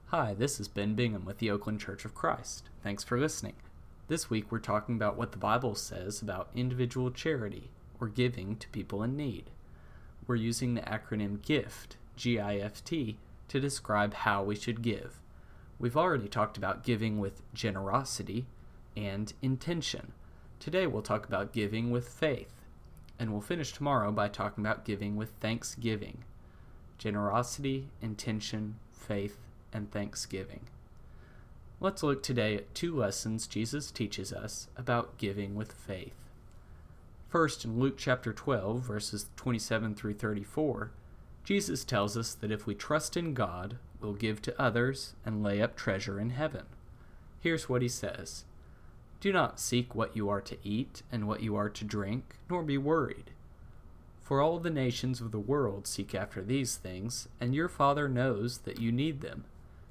Hi, this is Ben Bingham with the Oakland Church of Christ. Thanks for listening. This week we're talking about what the Bible says about individual charity, or giving to people in need. We're using the acronym GIFT, G-I-F-T, to describe how we should give. We've already talked about giving with generosity and intention. Today we'll talk about giving with faith, and we'll finish tomorrow by talking about giving with thanksgiving. Generosity, intention, faith, and thanksgiving. Let's look today at two lessons Jesus teaches us about giving with faith. First, in Luke chapter 12, verses 27 through 34, Jesus tells us that if we trust in God, we'll give to others and lay up treasure in heaven. Here's what he says: "Do not seek what you are to eat and what you are to drink, nor be worried. For all the nations of the world seek after these things, and your Father knows that you need them.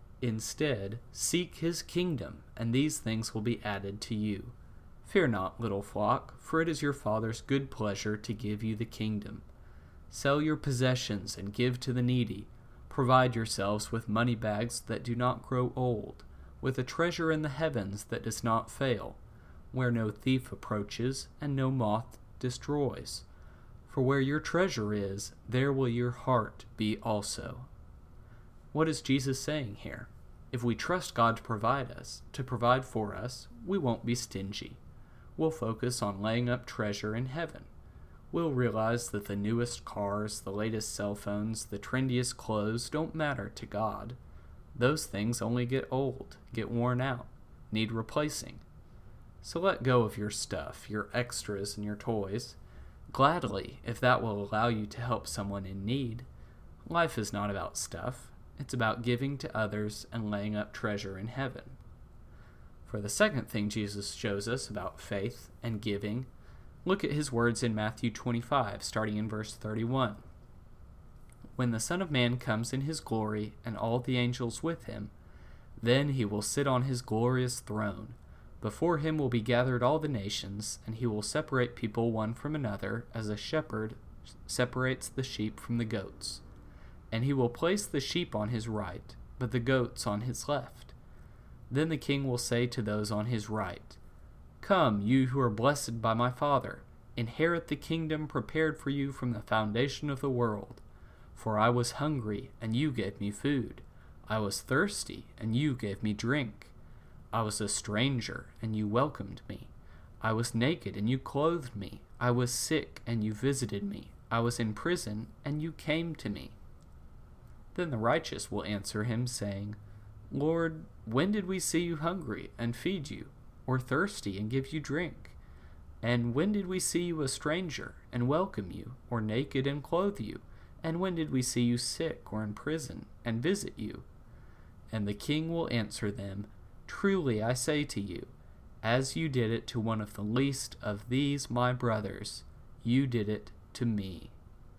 Instead, seek his kingdom, and these things will be added to you. Fear not, little flock, for it is your Father's good pleasure to give you the kingdom. Sell your possessions and give to the needy. Provide yourselves with money bags that do not grow old, with a treasure in the heavens that does not fail, where no thief approaches and no moth destroys. For where your treasure is, there will your heart be also." What is Jesus saying here? If we trust God to provide for us, we won't be stingy. We'll focus on laying up treasure in heaven. We'll realize that the newest cars, the latest cell phones, the trendiest clothes don't matter to God. Those things only get old, get worn out, need replacing. So let go of your stuff, your extras and your toys. Gladly, if that will allow you to help someone in need. Life is not about stuff. It's about giving to others and laying up treasure in heaven. For the second thing Jesus shows us about faith and giving, look at his words in Matthew 25, starting in verse 31. "When the Son of Man comes in his glory and all the angels with him, then he will sit on his glorious throne. Before him will be gathered all the nations, and he will separate people one from another, as a shepherd separates the sheep from the goats. And he will place the sheep on his right, but the goats on his left. Then the king will say to those on his right, 'Come, you who are blessed by my Father, inherit the kingdom prepared for you from the foundation of the world. For I was hungry, and you gave me food. I was thirsty, and you gave me drink. I was a stranger, and you welcomed me. I was naked, and you clothed me. I was sick, and you visited me. I was in prison, and you came to me.' Then the righteous will answer him, saying, 'Lord, when did we see you hungry and feed you, or thirsty and give you drink? And when did we see you a stranger and welcome you, or naked and clothe you? And when did we see you sick or in prison and visit you?' And the king will answer them, 'Truly I say to you, as you did it to one of the least of these my brothers, you did it to me.'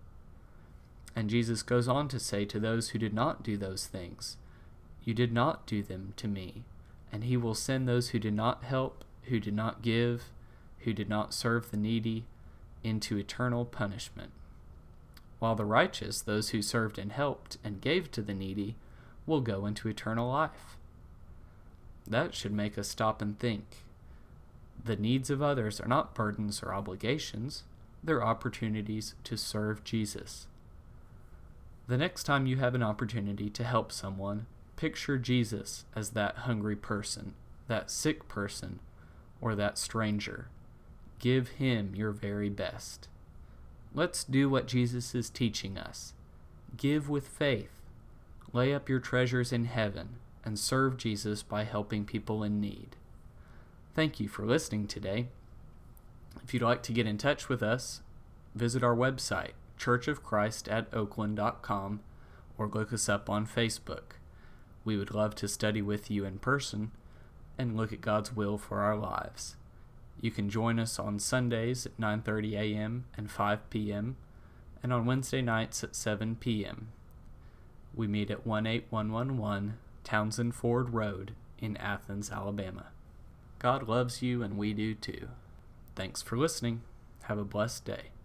And Jesus goes on to say to those who did not do those things, 'You did not do them to me.' And he will send those who did not help, who did not give, who did not serve the needy, into eternal punishment. While the righteous, those who served and helped and gave to the needy, will go into eternal life." That should make us stop and think. The needs of others are not burdens or obligations. They're opportunities to serve Jesus. The next time you have an opportunity to help someone, picture Jesus as that hungry person, that sick person, or that stranger. Give him your very best. Let's do what Jesus is teaching us. Give with faith. Lay up your treasures in heaven and serve Jesus by helping people in need. Thank you for listening today. If you'd like to get in touch with us, visit our website, churchofchrist@oakland.com, or look us up on Facebook. We would love to study with you in person and look at God's will for our lives. You can join us on Sundays at 9:30 a.m. and 5 p.m., and on Wednesday nights at 7 p.m. We meet at 18111 Townsend Ford Road in Athens, Alabama. God loves you, and we do too. Thanks for listening. Have a blessed day.